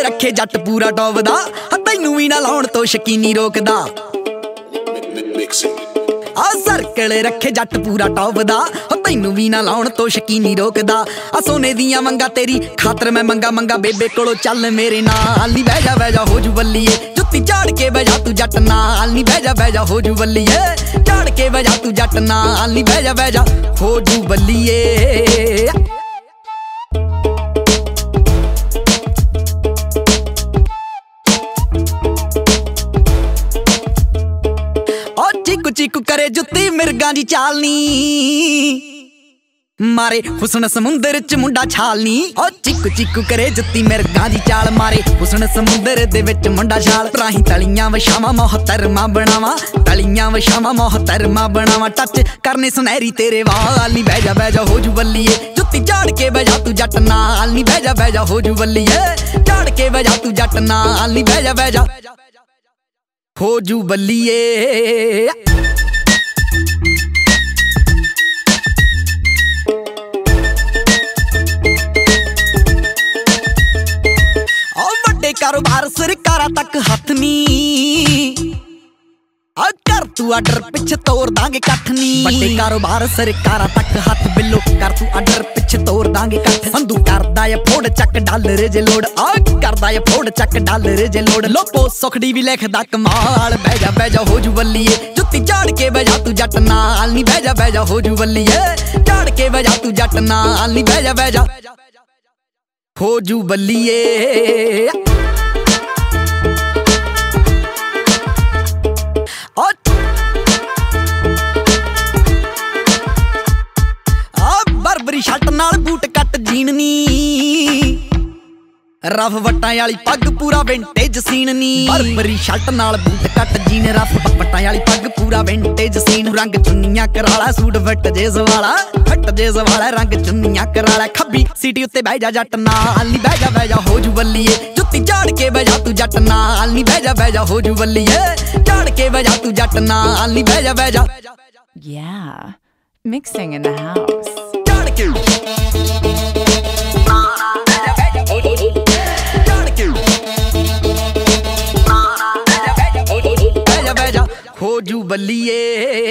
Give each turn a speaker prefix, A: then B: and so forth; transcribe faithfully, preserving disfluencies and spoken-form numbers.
A: रखे जट पूरा टॉपदा तैनू भी ना लाउण तो शकीनी रोकदा आ सर्कल रखे जट पूरा टॉपदा तैनू भी ना लाउण तो शकीनी रोकदा आ सोने दियां मंगा तेरी खातर मैं मंगा मंगा बेबे कोलो चल मेरे नाल नी बह जा बह जा हो जू बल्लीए जुत्ती झाड़ के बह जा तू जट नाल नी बह जा बह जा हो जू बल्लीए झाड़ के बह जा तू जट नाल नी बह जा बह जा हो जू बल्लीए चिकू चिकू करे जुत्ती मिर्गां दी चालनी मारे हुसन समुंदर च मुंडा छालनी ओ चिकू चिकू करे जुत्ती मिर्गां दी चाल मारे हुसन समुंदर दे विच मुंडा छाल राही तलियां वछावां मोहतरमा बनावा तलियां वछावां मोहतरमा बनावा टच करने सुनहरी तेरे वाल नी बह जा बह जा हो जू बल्लीए जुत्ती झाड़ के बह जा तू जट नाल नी बह जा बह जा हो जू बल्लीए झाड़ के बह जा तू जट नाल नी बह जा बह जा हो जू बल्लीए वड्डे कारोबार सरकारां तक हथ नी कर तू आर्डर पिछे तोड़ दांगे कठ नी वड्डे कारोबार सरकारां तक हथ बिल्लो कर तू आर्डर पिछे तोड़ दांगे कठ संधू करदा या फोड़ चक डॉलर जे लोड आ करदा या फोड़ चक डॉलर जे लोड लोपो सुखड़ी भी लिखदा कमाल बह जा बह जा हो जू बल्लीए जुत्ती झाड़ के बह जा तू जट नाल नी बह जा बह जा हो जू बल्लीए झाड़ के बह जा तू जट नाल नी बह जा बह जा हो जू बल्लीए बरबरी शर्ट नाल बूट कट जीन नी रफ वट्टां वाली पग पूरा विंटेज सीन नी बरबरी शर्ट नाल बूट कट जीन रफ वट्टां वाली पग पूरा विंटेज सीन रंग चुन्नियां कराला सूट फट जेस वाला फट जेस वाला रंग चुन्नियां कराला खब्बी सीटी उत्ते बह जा जट नाल नी बह जा बह जा हो जू बल्लीए जुत्ती झाड़ के बह जा तू जट नाल नी बह जा बह जा हो जू बल्लीए झाड़ के बह जा तू जट नाल नी बह जा बह जा
B: Yeah, mixing in the house.
A: हो जू बल्लीए।